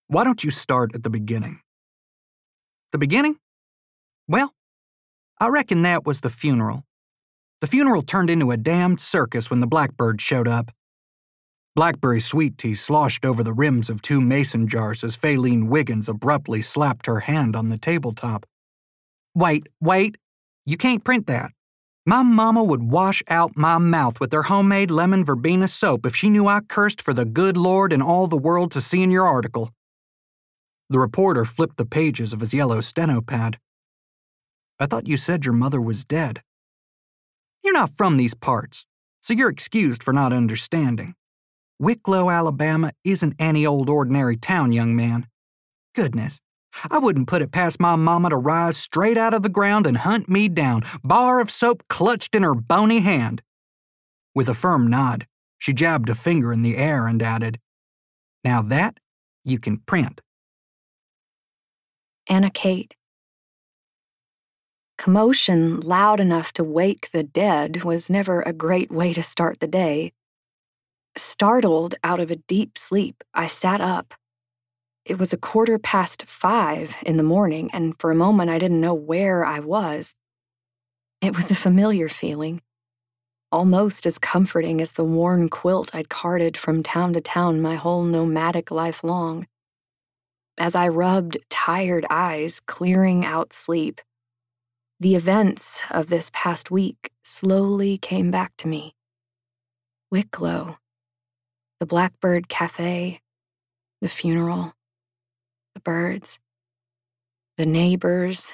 Why don't you start at the beginning? The beginning? Well, I reckon that was the funeral. The funeral turned into a damned circus when the Blackbird showed up. Blackberry sweet tea sloshed over the rims of 2 mason jars as Faylene Wiggins abruptly slapped her hand on the tabletop. Wait, you can't print that. My mama would wash out my mouth with her homemade lemon verbena soap if she knew I cursed for the good Lord and all the world to see in your article. The reporter flipped the pages of his yellow steno pad. I thought you said your mother was dead. You're not from these parts, so you're excused for not understanding. Wicklow, Alabama isn't any old ordinary town, young man. Goodness, I wouldn't put it past my mama to rise straight out of the ground and hunt me down, bar of soap clutched in her bony hand. With a firm nod, she jabbed a finger in the air and added, Now that you can print. Anna Kate. Commotion loud enough to wake the dead was never a great way to start the day. Startled out of a deep sleep, I sat up. It was 5:15 in the morning, and for a moment I didn't know where I was. It was a familiar feeling, almost as comforting as the worn quilt I'd carted from town to town my whole nomadic life long. As I rubbed tired eyes, clearing out sleep, the events of this past week slowly came back to me. Wicklow, the Blackbird Cafe, the funeral, the birds, the neighbors.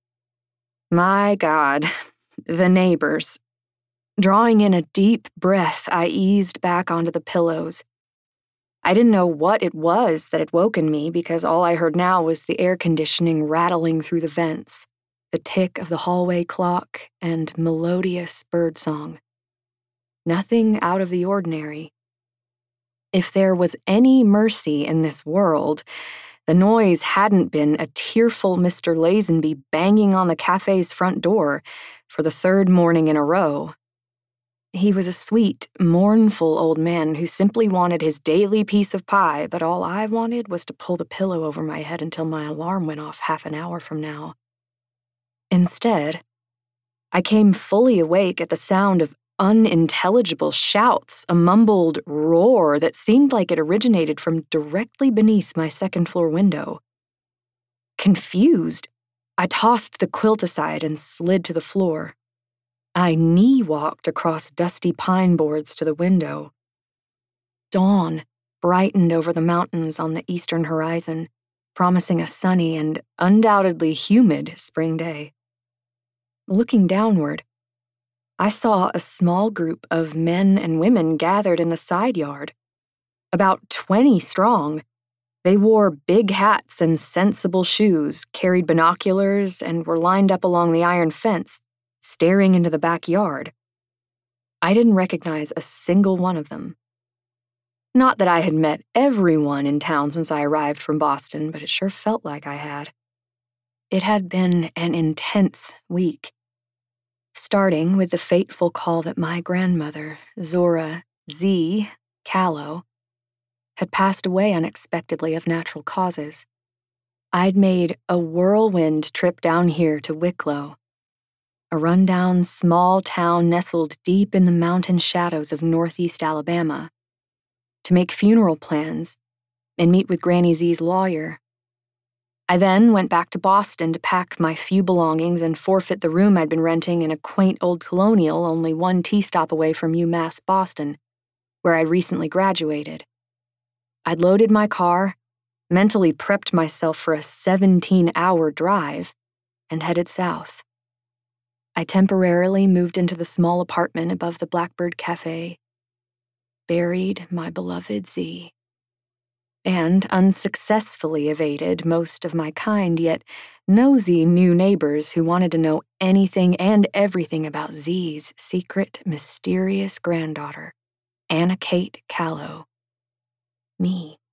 My God, the neighbors. Drawing in a deep breath, I eased back onto the pillows. I didn't know what it was that had woken me because all I heard now was the air conditioning rattling through the vents, the tick of the hallway clock, and melodious birdsong. Nothing out of the ordinary. If there was any mercy in this world, the noise hadn't been a tearful Mr. Lazenby banging on the cafe's front door for the 3rd morning in a row. He was a sweet, mournful old man who simply wanted his daily piece of pie, but all I wanted was to pull the pillow over my head until my alarm went off half an hour from now. Instead, I came fully awake at the sound of unintelligible shouts, a mumbled roar that seemed like it originated from directly beneath my 2nd-floor window. Confused, I tossed the quilt aside and slid to the floor. I knee-walked across dusty pine boards to the window. Dawn brightened over the mountains on the eastern horizon, promising a sunny and undoubtedly humid spring day. Looking downward, I saw a small group of men and women gathered in the side yard. About 20 strong, they wore big hats and sensible shoes, carried binoculars, and were lined up along the iron fence, staring into the backyard. I didn't recognize a single one of them. Not that I had met everyone in town since I arrived from Boston, but it sure felt like I had. It had been an intense week, starting with the fateful call that my grandmother, Zora Z. Callow, had passed away unexpectedly of natural causes. I'd made a whirlwind trip down here to Wicklow, a rundown small town nestled deep in the mountain shadows of northeast Alabama, to make funeral plans and meet with Granny Z's lawyer. I then went back to Boston to pack my few belongings and forfeit the room I'd been renting in a quaint old colonial only 1 T-stop away from UMass Boston, where I'd recently graduated. I'd loaded my car, mentally prepped myself for a 17-hour drive, and headed south. I temporarily moved into the small apartment above the Blackbird Cafe, buried my beloved Z, and unsuccessfully evaded most of my kind yet nosy new neighbors who wanted to know anything and everything about Z's secret, mysterious granddaughter, Anna Kate Callow, me.